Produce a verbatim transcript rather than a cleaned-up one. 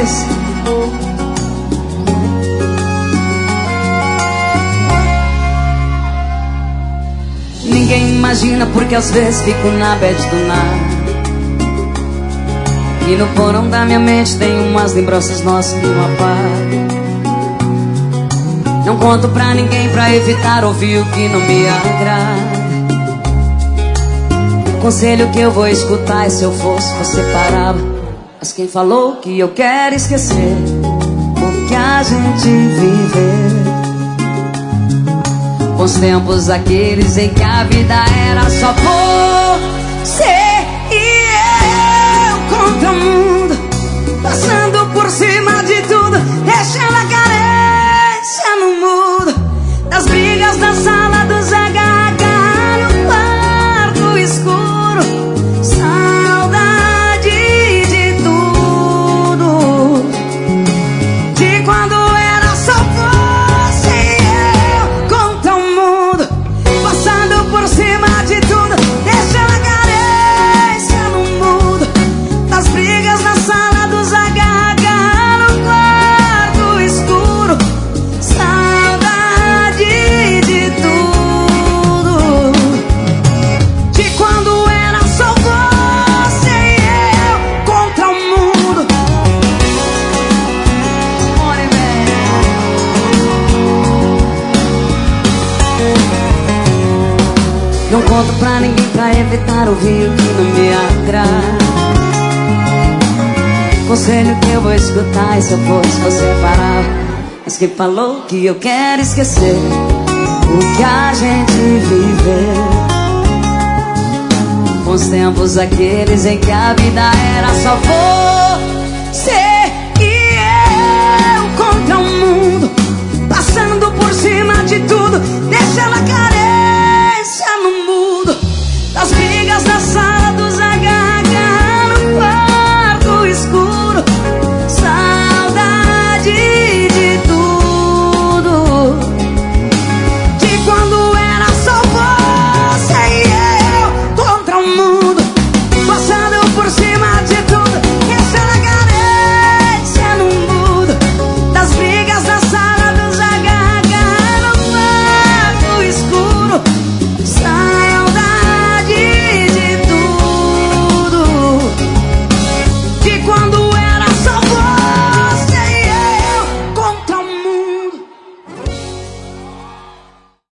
mais. Ninguém imagina porque às vezes fico na bad do nada. E no porão da minha mente tem umas lembranças nossas que não apagam. Não conto pra ninguém pra evitar ouvir o que não me agrada. O conselho que eu vou escutar é: se eu fosse você parava. Mas quem falou que eu quero esquecer o que a gente viveu? Bons tempos aqueles em que a vida era só você e eu contra o mundo, passando por cima de tudo, deixando a carência no mudo, das brigas da sala do Zé Gaga no quarto escuro, saudade de tudo, de quando era só você e eu contra o mundo, passando por cima de tudo, deixando a carência no mudo, das brigas na sala do Zé Gaga no quarto escuro, saudade de tudo, de quando era só você e eu contra o mundo. Bora, não conto pra ninguém pra evitar ouvir o que não me agrada. Conselho que eu vou escutar é: se eu fosse você parar. Mas quem falou que eu quero esquecer o que a gente viveu? Bons tempos aqueles em que a vida era só você e eu contra o mundo, passando por cima de tudo, deixando a carência no mundo, das brigas da sala